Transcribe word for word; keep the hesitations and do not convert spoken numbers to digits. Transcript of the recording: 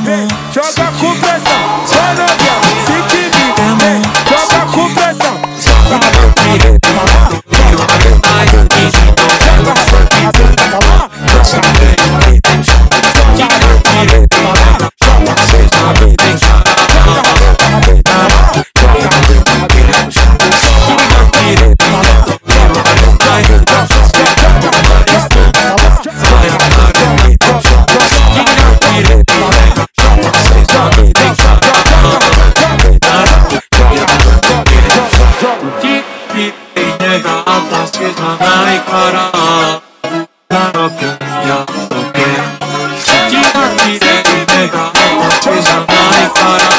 vem, joga com pressão. Vai novinha, se que me vem, joga com pressão. Joga a piroca pra lá, joga a piroca pra lá, joga a piroca pra lá, joga a piroca pra lá, joga a Para